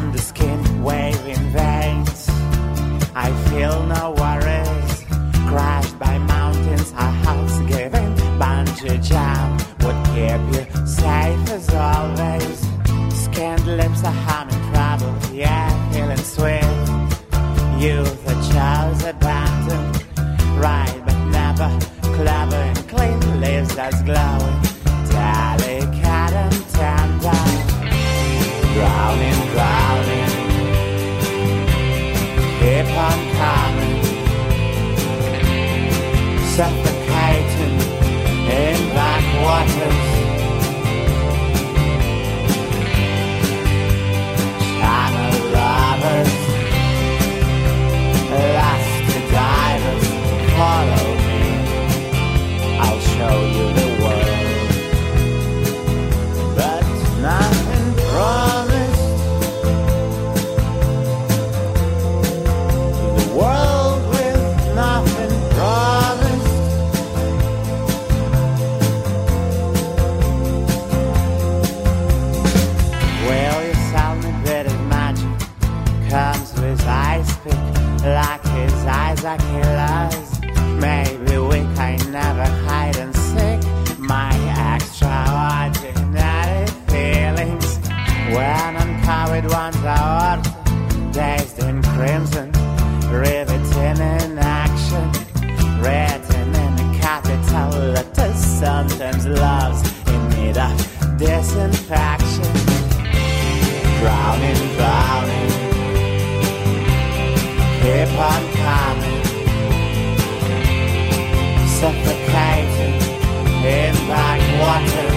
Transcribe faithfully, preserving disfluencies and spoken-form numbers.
from the skin waving veins. I feel no worries, crashed by mountains, a house giving bungee jump would keep you safe as always. Skinned lips are humming trouble, yeah, feeling sweet. Youth that chose abandon, right but never clever and clean, leaves us glowing, delicate and tender. Drowning, drowning, keep on coming, suffocating in black waters. Channel lovers, lost divers, follow me, I'll show you the world, but nothing promised. The world with nothing promised. Will you sell me bit of magic? Comes with ice pick, like his eyes are killers. Maybe we can never hide and seek my extraordinary feelings. When uncovered ones are dazed in crimson, riveting in action, written in a capital letters. Sometimes love's in need of disinfection. Drowning, drowning, keep on coming, suffocating in black water.